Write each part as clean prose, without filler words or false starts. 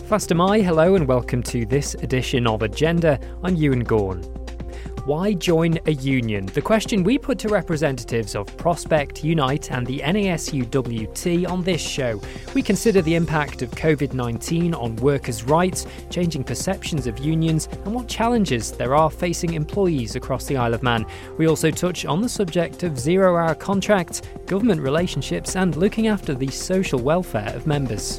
Faster Mai, hello and welcome to this edition of Agenda. I'm Ewan Gorn. Why join a union? The question we put to representatives of Prospect, Unite and the NASUWT on this show. We consider the impact of COVID-19 on workers' rights, changing perceptions of unions and what challenges there are facing employees across the Isle of Man. We also touch on the subject of zero-hour contracts, government relationships and looking after the social welfare of members.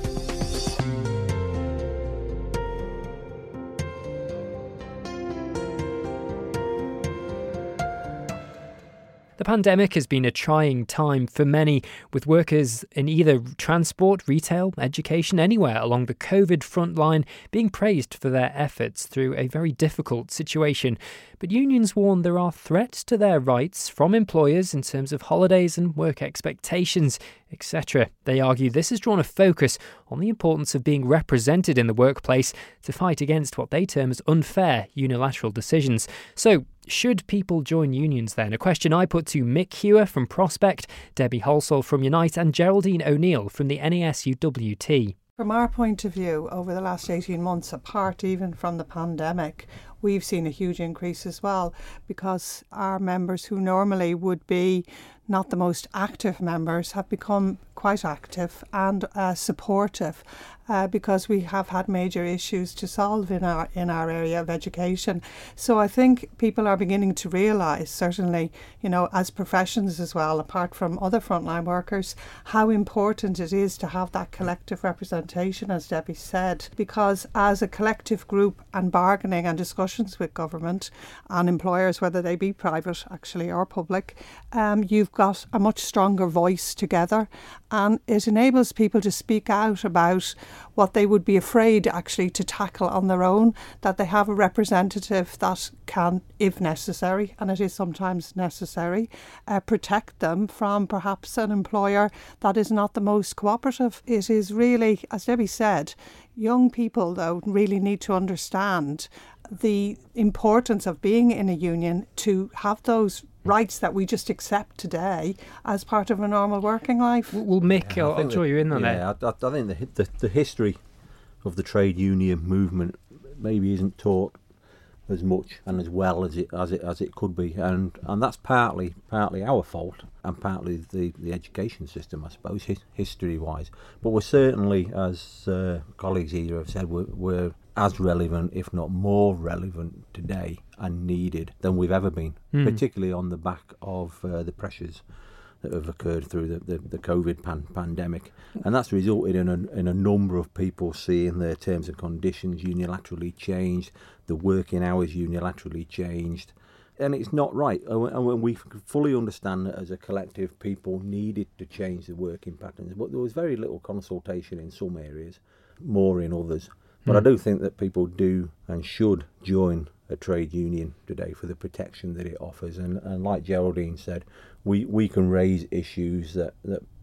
The pandemic has been a trying time for many, with workers in either transport, retail, education, anywhere along the COVID frontline being praised for their efforts through a very difficult situation. But unions warn there are threats to their rights from employers in terms of holidays and work expectations, etc. They argue this has drawn a focus on the importance of being represented in the workplace to fight against what they term as unfair unilateral decisions. So, should people join unions then? A question I put to Mick Hewer from Prospect, Debbie Halsall from Unite and Geraldine O'Neill from the NASUWT. From our point of view, over the last 18 months, apart even from the pandemic, we've seen a huge increase as well, because our members who normally would be not the most active members have become quite active and supportive because we have had major issues to solve in our area of education. So I think people are beginning to realise, certainly, you know, as professions as well, apart from other frontline workers, how important it is to have that collective representation, as Debbie said, because as a collective group and bargaining and discussions with government and employers, whether they be private actually or public, you've got a much stronger voice together, and it enables people to speak out about what they would be afraid actually to tackle on their own, that they have a representative that can, if necessary, and it is sometimes necessary, protect them from perhaps an employer that is not the most cooperative. It is really, as Debbie said, young people though really need to understand the importance of being in a union to have those rights that we just accept today as part of a normal working life. Well, Mick, I'll draw you in on that. I think the history of the trade union movement maybe isn't taught as much and as well as it could be, and that's partly our fault and partly the education system, I suppose, history wise. But we're certainly, as colleagues here have said, we're as relevant, if not more relevant today and needed than we've ever been, particularly on the back of the pressures that have occurred through the COVID pandemic. And that's resulted in a number of people seeing their terms and conditions unilaterally changed, the working hours unilaterally changed. And it's not right. And we fully understand that as a collective, people needed to change the working patterns. But there was very little consultation in some areas, more in others. But I do think that people do and should join a trade union today for the protection that it offers. And like Geraldine said, we can raise issues that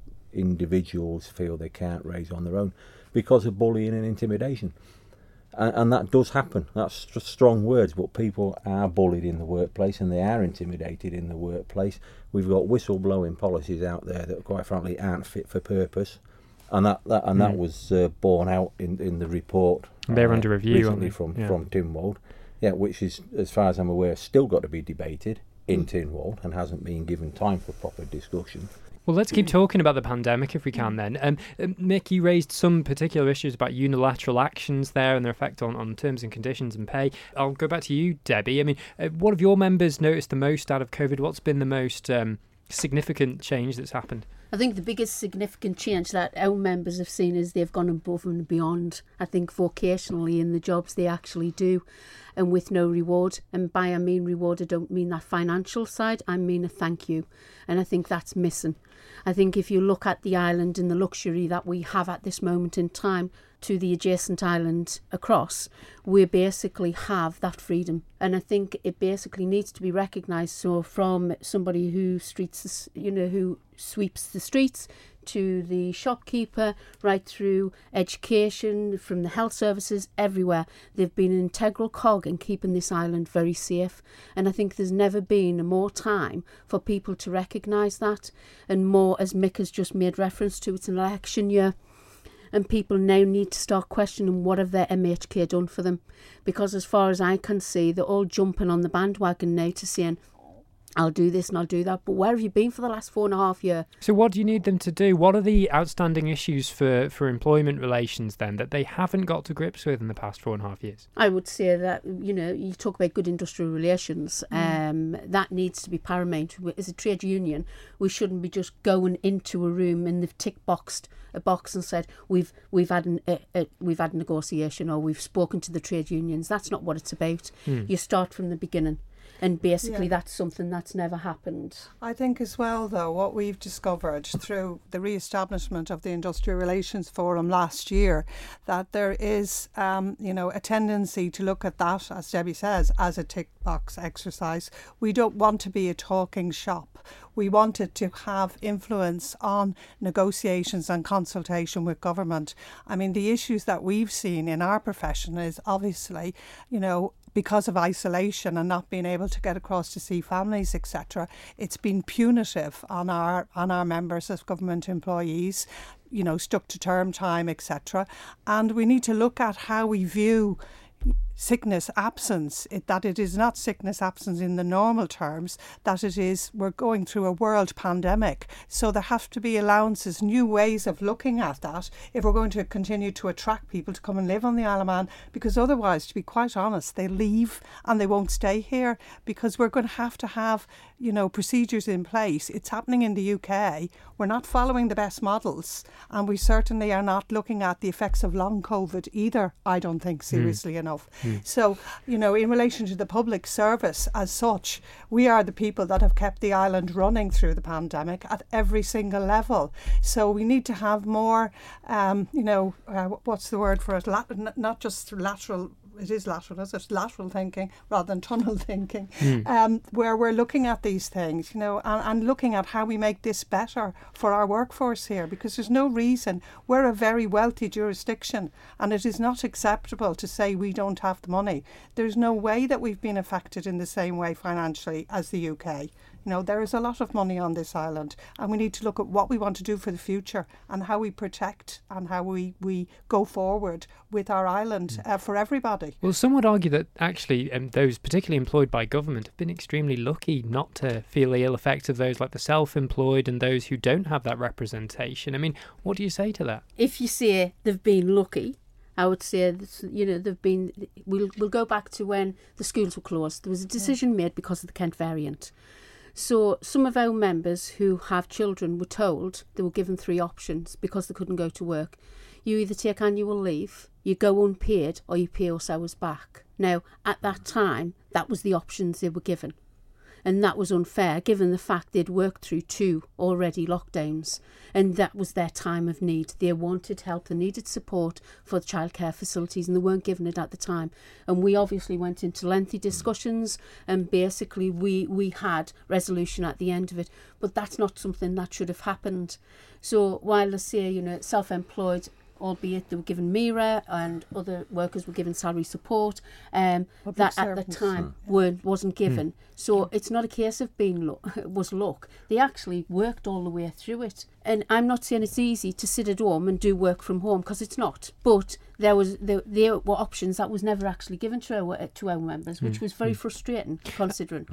individuals feel they can't raise on their own because of bullying and intimidation. And that does happen. That's just strong words, but people are bullied in the workplace and they are intimidated in the workplace. We've got whistleblowing policies out there that, quite frankly, aren't fit for purpose. And that was borne out in the report. They're under review recently from Tynwald, which is, as far as I'm aware, still got to be debated in Tynwald and hasn't been given time for proper discussion. Well, let's keep talking about the pandemic if we can then. Mick, you raised some particular issues about unilateral actions there and their effect on terms and conditions and pay. I'll go back to you, Debbie. I mean, what have your members noticed the most out of COVID? What's been the most significant change that's happened? I think the biggest significant change that our members have seen is they've gone above and beyond, I think, vocationally in the jobs they actually do, and with no reward. And by I mean reward, I don't mean that financial side, I mean a thank you. And I think that's missing. I think if you look at the island and the luxury that we have at this moment in time to the adjacent island across, we basically have that freedom. And I think it basically needs to be recognised. So from somebody who who sweeps the streets to the shopkeeper, right through education, from the health services, everywhere. They've been an integral cog in keeping this island very safe. And I think there's never been more time for people to recognise that. And more, as Mick has just made reference to, it's an election year. and people now need to start questioning what have their MHK done for them, because as far as I can see, they're all jumping on the bandwagon now to saying, I'll do this and I'll do that. But where have you been for the last 4.5 years? So what do you need them to do? What are the outstanding issues for employment relations then that they haven't got to grips with in the past 4.5 years? I would say that, you talk about good industrial relations. That needs to be paramount. As a trade union, we shouldn't be just going into a room and they've tick-boxed a box and said, we've had a negotiation, or we've spoken to the trade unions. That's not what it's about. You start from the beginning. And basically that's something that's never happened. I think as well, though, what we've discovered through the re-establishment of the Industrial Relations Forum last year, that there is, a tendency to look at that, as Debbie says, as a tick box exercise. We don't want to be a talking shop. We wanted to have influence on negotiations and consultation with government. I mean, the issues that we've seen in our profession is obviously, because of isolation and not being able to get across to see families, etc., it's been punitive on our members as government employees, stuck to term time, etc. And we need to look at how we view sickness absence, that it is not sickness absence in the normal terms, that it is, we're going through a world pandemic. So there have to be allowances, new ways of looking at that if we're going to continue to attract people to come and live on the Isle of Man, because otherwise, to be quite honest, they leave and they won't stay here, because we're going to have procedures in place. It's happening in the UK. We're not following the best models, and we certainly are not looking at the effects of long COVID either, I don't think, seriously enough. So, in relation to the public service as such, we are the people that have kept the island running through the pandemic at every single level. So we need to have more, what's the word for it? Not just lateral. It is lateral, is it? Lateral thinking rather than tunnel thinking, where we're looking at these things, and looking at how we make this better for our workforce here, because there's no reason. We're a very wealthy jurisdiction, and it is not acceptable to say we don't have the money. There's no way that we've been affected in the same way financially as the UK. There is a lot of money on this island, and we need to look at what we want to do for the future and how we protect and how we go forward with our island for everybody. Well, some would argue that actually those particularly employed by government have been extremely lucky not to feel the ill effects of those like the self-employed and those who don't have that representation. I mean, what do you say to that? If you say they've been lucky, I would say that, they've been. We'll go back to when the schools were closed. There was a decision made because of the Kent variant. So some of our members who have children were told, they were given 3 options because they couldn't go to work. You either take annual leave, you go unpaid, or you pay us hours back. Now, at that time, that was the options they were given. And that was unfair, given the fact they'd worked through 2 already lockdowns. And that was their time of need. They wanted help, they needed support for the childcare facilities, and they weren't given it at the time. And we obviously went into lengthy discussions, and basically we had resolution at the end of it. But that's not something that should have happened. So while I say, self-employed, albeit they were given MIRA and other workers were given salary support, that at the time wasn't given. So it's not a case of was luck. They actually worked all the way through it. And I'm not saying it's easy to sit at home and do work from home, because it's not. But there were options that was never actually given to our members, which was very frustrating, considering.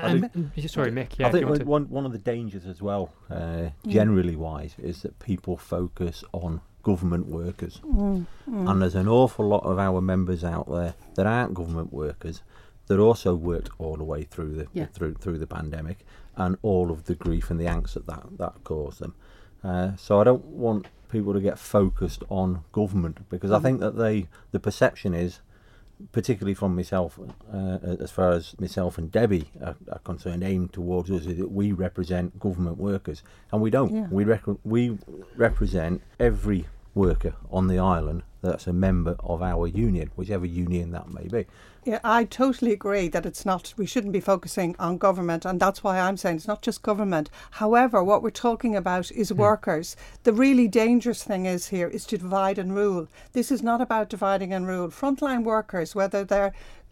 Sorry, Mick. Yeah, I think one of the dangers as well, generally wise, is that people focus on government workers, and there's an awful lot of our members out there that aren't government workers that also worked all the way through the pandemic and all of the grief and the angst that caused them. So I don't want people to get focused on government, because I think that the perception is, particularly from myself, as far as myself and Debbie are concerned, aimed towards us, is that we represent government workers, and we don't. Yeah. We represent every worker on the island that's a member of our union, whichever union that may be. Yeah, I totally agree that we shouldn't be focusing on government, and that's why I'm saying it's not just government. However, what we're talking about is workers. The really dangerous thing is to divide and rule. This is not about dividing and rule. Frontline workers, whether they're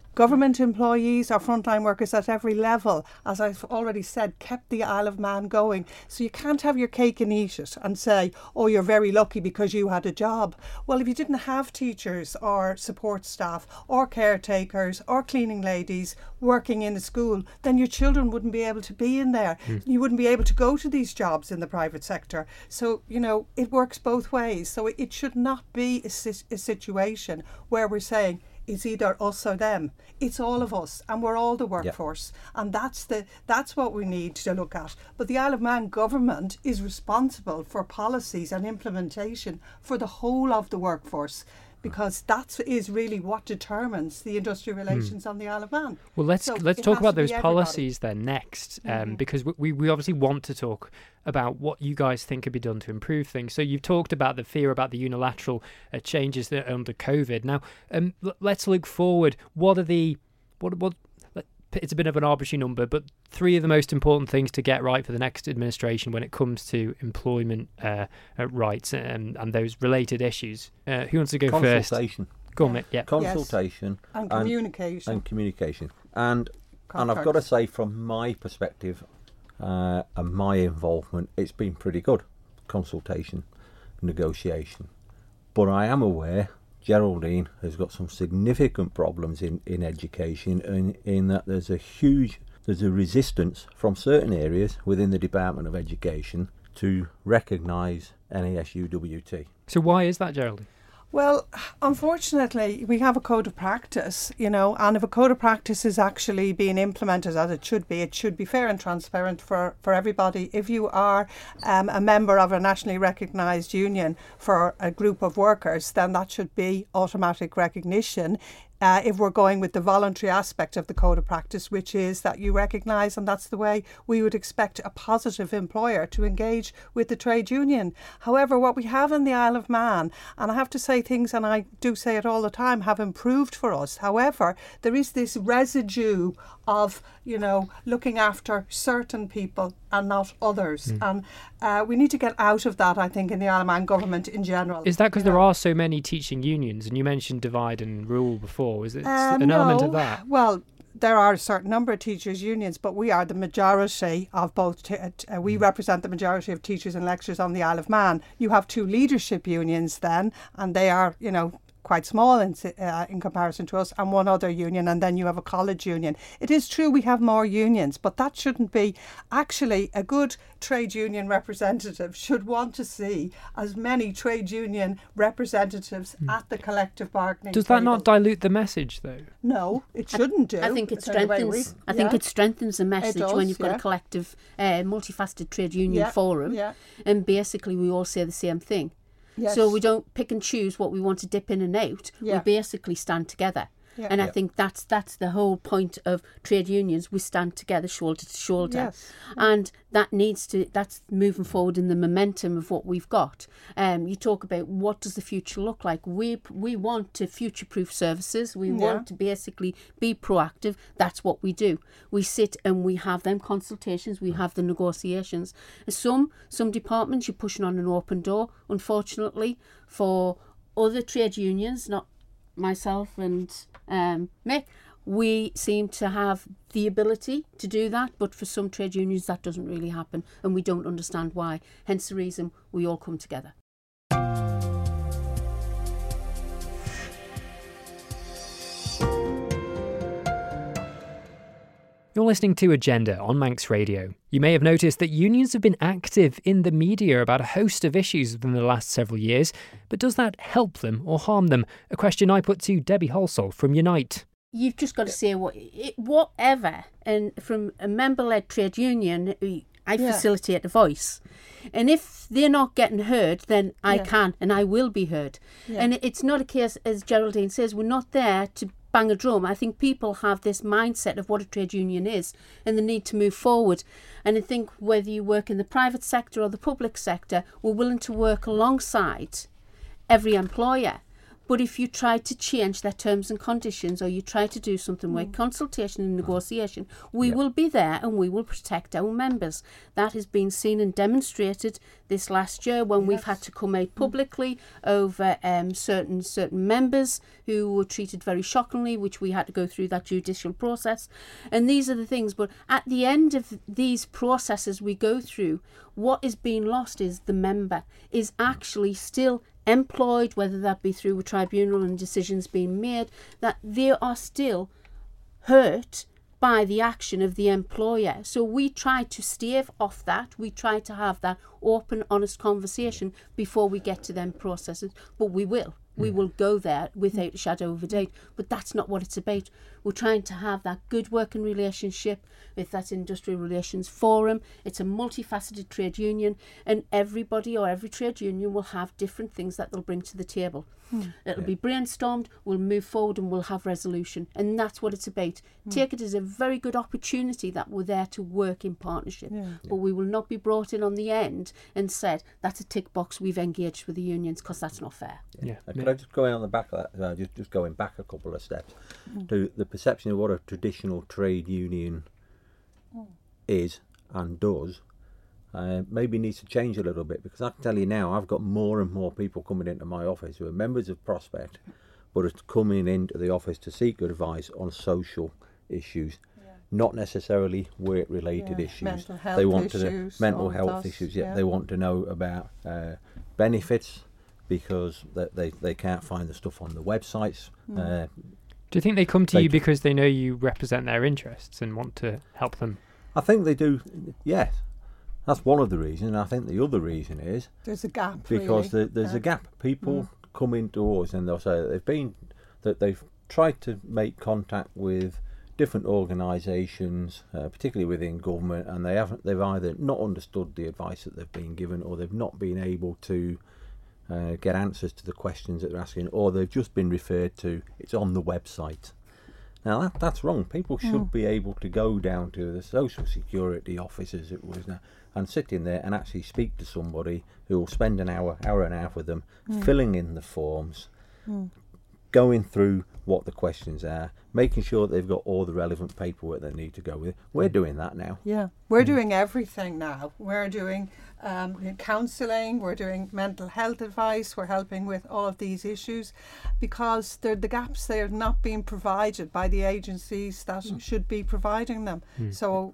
Government employees, our frontline workers at every level, as I've already said, kept the Isle of Man going. So you can't have your cake and eat it and say, oh, you're very lucky because you had a job. Well, if you didn't have teachers or support staff or caretakers or cleaning ladies working in a school, then your children wouldn't be able to be in there. You wouldn't be able to go to these jobs in the private sector. So, it works both ways. So it should not be a situation where we're saying, it's either us or them. It's all of us, and we're all the workforce. Yep. And that's what we need to look at. But the Isle of Man government is responsible for policies and implementation for the whole of the workforce, because that is really what determines the industrial relations on the Isle of Man. Well, let's talk about those policies then next, because we obviously want to talk about what you guys think could be done to improve things. So you've talked about the fear about the unilateral changes that are under COVID. Now, let's look forward. What are what? It's a bit of an arbitrary number, but 3 of the most important things to get right for the next administration when it comes to employment rights and those related issues. Who wants to go first? Consultation. Go on, Mick. Yeah. Consultation. Yes. And communication. And communication. And I've got to say, from my perspective and my involvement, it's been pretty good. Consultation, negotiation. But I am aware Geraldine has got some significant problems in education, in that there's a resistance from certain areas within the Department of Education to recognise NASUWT. So why is that, Geraldine? Well, unfortunately, we have a code of practice, and if a code of practice is actually being implemented as it should be fair and transparent for everybody. If you are a member of a nationally recognised union for a group of workers, then that should be automatic recognition. If we're going with the voluntary aspect of the code of practice, which is that you recognise, and that's the way we would expect a positive employer to engage with the trade union. However, what we have in the Isle of Man, and I have to say things, and I do say it all the time, have improved for us. However, there is this residue of, looking after certain people and not others. And we need to get out of that, I think, in the Isle of Man government in general. Is that because there are so many teaching unions? And you mentioned divide and rule before. Is it an element of that? Well, there are a certain number of teachers' unions, but we are the majority of both. We represent the majority of teachers and lecturers on the Isle of Man. You have 2 leadership unions then, and they are, quite small in comparison to us, and 1 other union, and then you have a college union. It is true we have more unions, but that shouldn't be. Actually, a good trade union representative should want to see as many trade union representatives at the collective bargaining table. Does that not dilute the message, though? No, it shouldn't do. I think it strengthens. I think it strengthens the message when you've got a collective, multifaceted trade union forum, and basically we all say the same thing. Yes. So we don't pick and choose what we want to dip in and out. We basically stand together. And I think that's the whole point of trade unions. We stand together shoulder to shoulder. Yes. And that's moving forward in the momentum of what we've got. You talk about what does the future look like. We want to future-proof services. We want to basically be proactive. That's what we do. We sit and we have them consultations. We have the negotiations. Some departments, you're pushing on an open door. Unfortunately, for other trade unions, not myself and Mick, we seem to have the ability to do that, but for some trade unions that doesn't really happen, and we don't understand why. Hence the reason we all come together. You're listening to Agenda on Manx Radio. You may have noticed that unions have been active in the media about a host of issues within the last several years, but does that help them or harm them? A question I put to Debbie Halsall from Unite. You've just got to say whatever, and from a member-led trade union, I facilitate a voice. And if they're not getting heard, then I can and I will be heard. Yeah. And it's not a case, as Geraldine says, we're not there to bang a drum. I think people have this mindset of what a trade union is and the need to move forward. And I think whether you work in the private sector or the public sector, we're willing to work alongside every employer. But if you try to change their terms and conditions, or you try to do something like consultation and negotiation, we will be there and we will protect our members. That has been seen and demonstrated this last year when we've had to come out publicly over certain members who were treated very shockingly, which we had to go through that judicial process. And these are the things. But at the end of these processes we go through, what is being lost is the member is actually still employed, whether that be through a tribunal and decisions being made, that they are still hurt by the action of the employer. So we try to stave off that. We try to have that open, honest conversation before we get to them processes. But we will. We will go there without a shadow of a doubt. But that's not what it's about. We're trying to have that good working relationship with that Industrial Relations Forum. It's a multifaceted trade union, and everybody or every trade union will have different things that they'll bring to the table. It'll be brainstormed, we'll move forward and we'll have resolution. And that's what it's about. Take it as a very good opportunity that we're there to work in partnership. But we will not be brought in on the end and said, that's a tick box, we've engaged with the unions, because that's not fair. Could I just go in on the back of that, just going back a couple of steps, to the perception of what a traditional trade union is and does, maybe needs to change a little bit, because I can tell you now, I've got more and more people coming into my office who are members of Prospect, but are coming into the office to seek advice on social issues, not necessarily work-related issues. Mental health they want issues. To mental health issues. They want to know about benefits, because they can't find the stuff on the websites. Do you think they come to you because they know you represent their interests and want to help them? I think they do, yes. That's one of the reasons. I think the other reason is there's a gap, because really. there's a gap. People come into us and they'll say that they've tried to make contact with different organisations, particularly within government, and they've either not understood the advice that they've been given, or they've not been able to get answers to the questions that they're asking, or they've just been referred to, it's on the website. Now that's wrong. People should be able to go down to the social security office, as it was now, and sit in there and actually speak to somebody who will spend an hour and a half with them, filling in the forms, going through what the questions are, making sure that they've got all the relevant paperwork they need to go with. We're doing that now. Yeah, we're doing everything now. We're doing counselling, we're doing mental health advice, we're helping with all of these issues, because the gaps, they are not being provided by the agencies that should be providing them. So,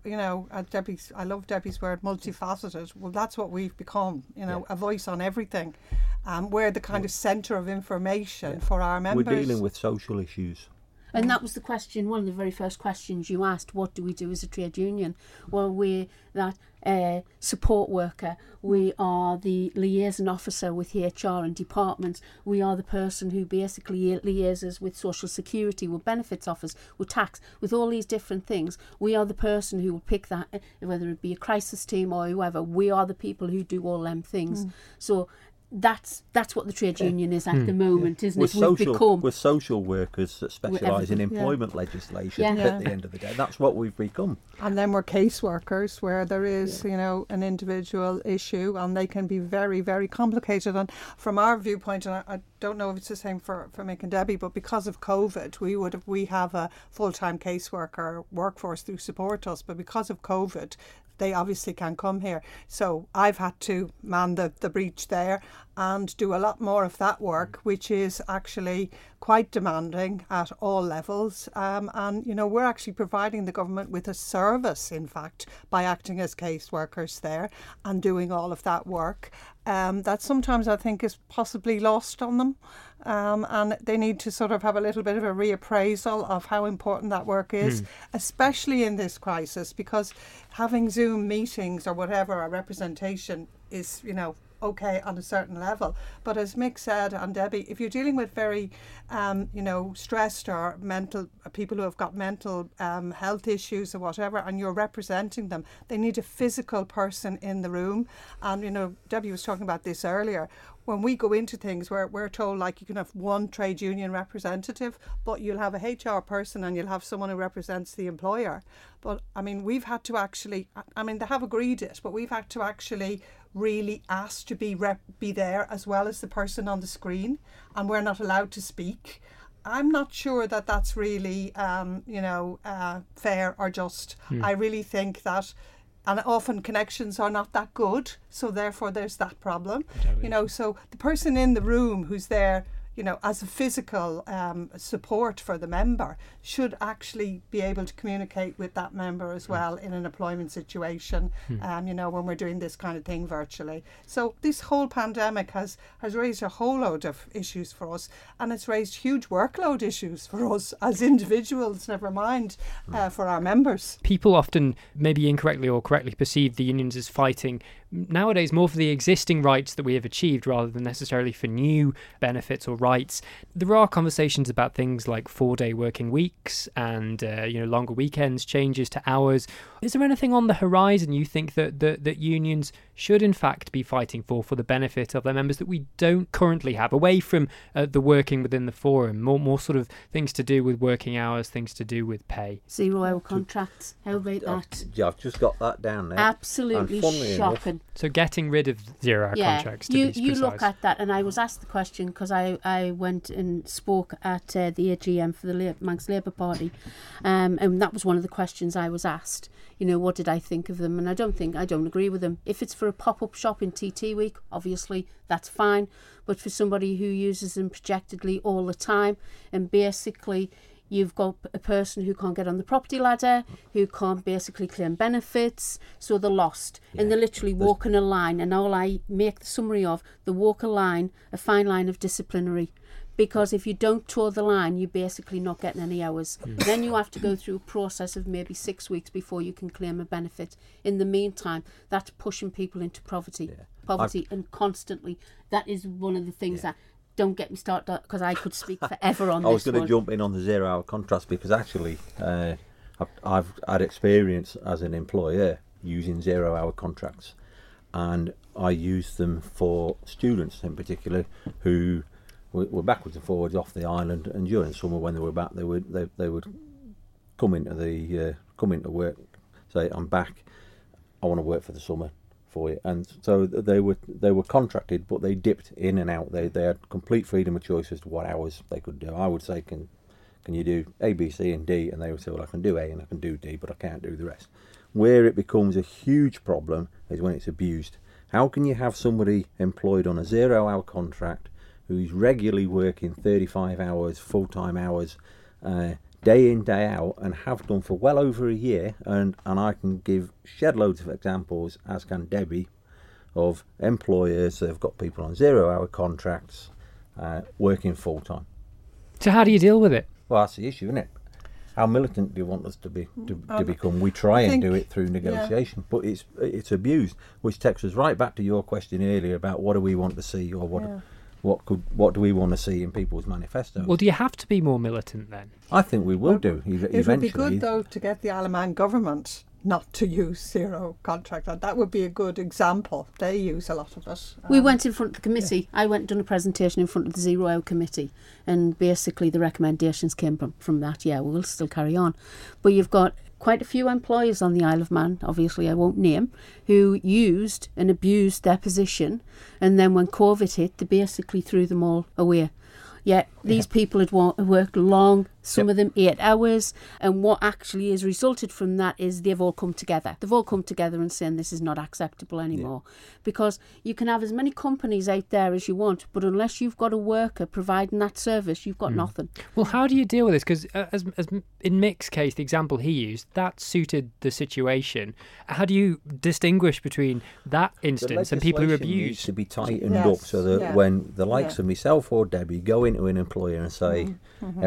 I love Debbie's word, multifaceted. Well, that's what we've become, a voice on everything. We're the kind of centre of information for our members. We're dealing with social issues. And that was the question, one of the very first questions you asked, what do we do as a trade union? Well, we're that support worker, we are the liaison officer with HR and departments, we are the person who basically liaises with social security, with benefits office, with tax, with all these different things. We are the person who will pick that, whether it be a crisis team or whoever, we are the people who do all them things. So that's what the trade union is at the moment, isn't it? We're social workers that specialise in employment legislation at the end of the day. That's what we've become. And then we're caseworkers, where there is, an individual issue, and they can be very, very complicated. And from our viewpoint, and I don't know if it's the same for Mick and Debbie, but because of COVID, we have a full-time caseworker workforce who support us, but because of COVID, they obviously can't come here. So I've had to man the breach there and do a lot more of that work, which is actually quite demanding at all levels. And, we're actually providing the government with a service, in fact, by acting as caseworkers there and doing all of that work. That sometimes I think is possibly lost on them. And they need to sort of have a little bit of a reappraisal of how important that work is, especially in this crisis, because having Zoom meetings or whatever, a representation is, okay on a certain level. But as Mick said, and Debbie, if you're dealing with very, stressed or mental people who have got mental health issues or whatever, and you're representing them, they need a physical person in the room. And, Debbie was talking about this earlier. when we go into things, we're told like you can have one trade union representative, but you'll have a HR person and you'll have someone who represents the employer. But I mean, we've had to actually, I mean, they have agreed it, but we've had to actually really ask to be there as well as the person on the screen, and we're not allowed to speak. I'm not sure that that's really, fair or just. I really think that, and often connections are not that good, so therefore there's that problem. So the person in the room who's there, as a physical support for the member should actually be able to communicate with that member as well in an employment situation, when we're doing this kind of thing virtually. So this whole pandemic has raised a whole load of issues for us, and it's raised huge workload issues for us as individuals, never mind for our members. People often, maybe incorrectly or correctly, perceive the unions as fighting nowadays more for the existing rights that we have achieved rather than necessarily for new benefits or rights. There are conversations about things like 4-day working weeks and longer weekends, changes to hours. Is there anything on the horizon you think that unions should in fact be fighting for the benefit of their members that we don't currently have, away from the working within the forum, more sort of things to do with working hours, things to do with pay? 0-hour contracts, how about that? Yeah, I've just got that down there. Absolutely shocking. So getting rid of 0-hour contracts, to be precise. You look at that, and I was asked the question because I went and spoke at the AGM for the Manx Labour Party, and that was one of the questions I was asked. What did I think of them? And I don't agree with them. If it's for a pop-up shop in TT week, obviously that's fine, but for somebody who uses them projectedly all the time, and basically you've got a person who can't get on the property ladder, who can't basically claim benefits, so they're lost. Yeah. And they're literally walking a line, and all I make the summary of, they walk a fine line of disciplinary. Because if you don't toe the line, you're basically not getting any hours. Then you have to go through a process of maybe 6 weeks before you can claim a benefit. In the meantime, that's pushing people into poverty. And constantly. That is one of the things that... Don't get me started, because I could speak forever on this. I was going to jump in on the 0-hour contracts because actually I've had experience as an employer using 0-hour contracts, and I use them for students in particular who were backwards and forwards off the island, and during summer when they were back, they would come into work, say, I'm back, I want to work for the summer for you. And so they were contracted, but they dipped in and out. They had complete freedom of choice as to what hours they could do. I would say, can you do A, B, C and D? And they would say, well, I can do A and I can do D, but I can't do the rest. Where it becomes a huge problem is when it's abused. How can you have somebody employed on a 0-hour contract who's regularly working 35 hours, full-time hours, day in, day out, and have done for well over a year, and I can give shed loads of examples, as can Debbie, of employers that have got people on 0-hour contracts working full-time. So how do you deal with it? Well, that's the issue, isn't it? How militant do you want us to become? We try and do it through negotiation, but it's abused, which takes us right back to your question earlier about what do we want to see, or what do we want to see in people's manifestos? Well, do you have to be more militant then? I think we will do eventually. It would be good, though, to get the Isle of Man government not to use 0 contract. That would be a good example. They use a lot of it. We went in front of the committee. I went and done a presentation in front of the 0-hour committee, and basically the recommendations came from that. Yeah, we'll still carry on. But you've got quite a few employers on the Isle of Man, obviously I won't name, who used and abused their position, and then when COVID hit, they basically threw them all away. Yet these people had worked long, some of them 8 hours, and what actually has resulted from that is they've all come together. They've all come together and saying this is not acceptable anymore. Because you can have as many companies out there as you want, but unless you've got a worker providing that service, you've got nothing. Well, how do you deal with this? Because as in Mick's case, the example he used, that suited the situation. How do you distinguish between that instance and people who abuse? Needs to be tightened up so that when the likes of myself or Debbie go into an employer and say,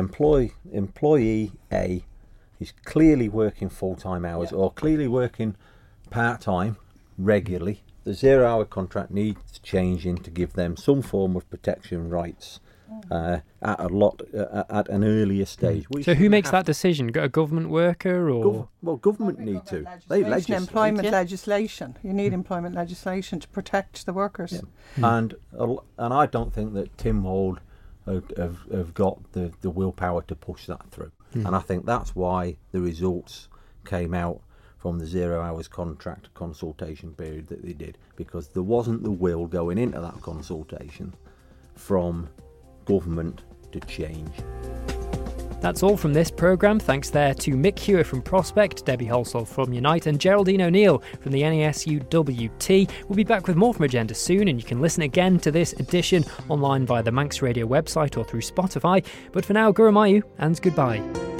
employee A is clearly working full-time hours or clearly working part-time regularly, the 0-hour contract needs changing to give them some form of protection rights at an earlier stage. So who makes that decision? A government worker or? Government need to. They legislate. Employment legislation. You need employment legislation to protect the workers. Yeah. And I don't think that Tynwald have got the willpower to push that through. And I think that's why the results came out from the 0 hours contract consultation period that they did, because there wasn't the will going into that consultation from government to change. That's all from this programme. Thanks there to Mick Hewer from Prospect, Debbie Halsall from Unite and Geraldine O'Neill from the NASUWT. We'll be back with more from Agenda soon, and you can listen again to this edition online via the Manx Radio website or through Spotify. But for now, Guramayu and goodbye.